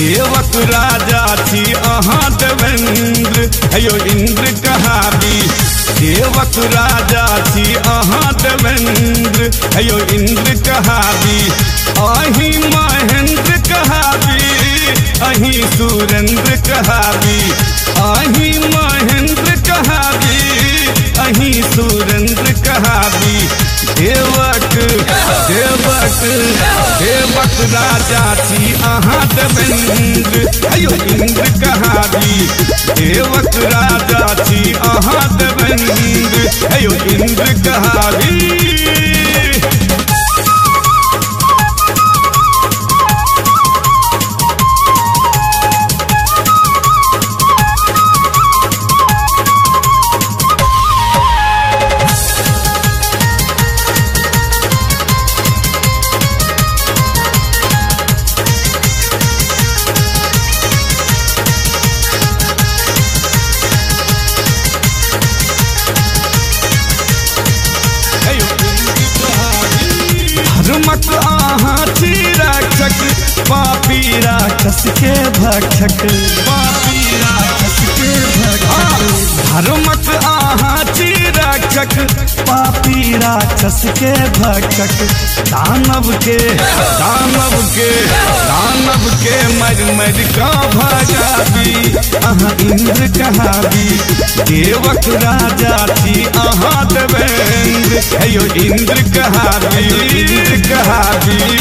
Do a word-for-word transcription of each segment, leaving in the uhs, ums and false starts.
देवक राजा छी अहाँ देवेंद्र हेयो इंद्र कहाबी देवक राजा छी अहाँ देवेंद्र हेयो इंद्र कहाबी अही महेंद्र कहाबी अही सुरेंद्र कहाबी अही महेंद्र कहाबी अही सुरेंद्र कहाबी देवक देवक देवक राजा छी अहाँ देवेंद्र हेयो इंद्र कहाबी देवक राजा छी अहाँ देवेंद्र हेयो इंद्र कहाबी धर्मक आहाँ छी रक्षक पापी राक्षस के भक्षक पापी राक्षस के भक्षक धर्मक आहाँ छी रक्षक पापी राक्षस के भक्षक दानव के दानव के दानव के मर मर का भगाबी अहाँ इंद्र कहाबी देवक राजा छी अहाँ देवेंद्र हेयो इंद्र कहाबी इंद्र कहाबी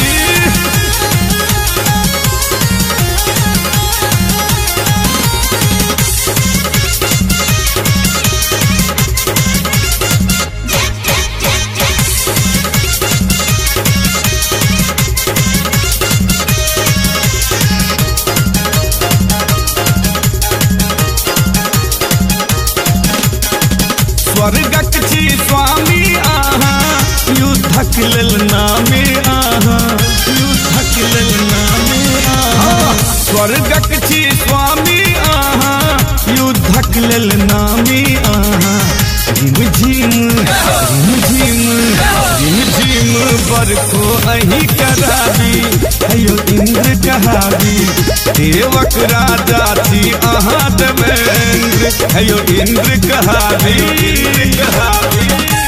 स्वर्गक छी स्वामी आहाँ युद्धक लेल नामे आहाँ युद्धक लेल नामे आहाँ स्वर्गक छी स्वामी आहाँ युद्धक लेल नामे आहाँ झिम झिम झिम झिम झिम झिम बरखो अही कराबी हेयो इंद्र कहाबी देवक राजा छी अहाँ देवेंद्र हेयो इंद्र कहाबी कहाबी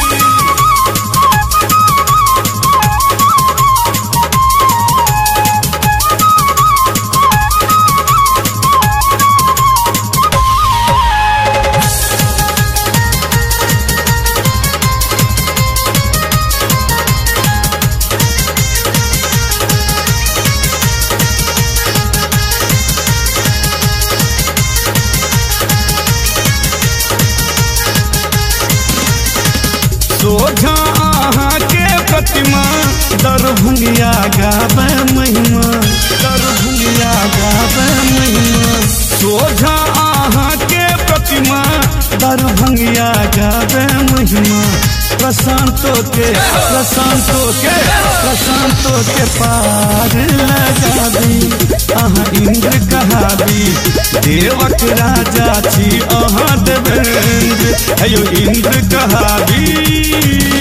सोझा आहाँ के प्रतिमा दरभंगिया गावे महिमा दरभंगिया गावे महिमा सोझा आहाँ के प्रतिमा दरभंगिया गावे महिमा प्रशांतो के प्रशांतो के प्रशांतो के पार लगाबी अहाँ इंद्र कहाबी देवक राजा छी अहाँ देवेंद्र हेयो इंद्र कहाबी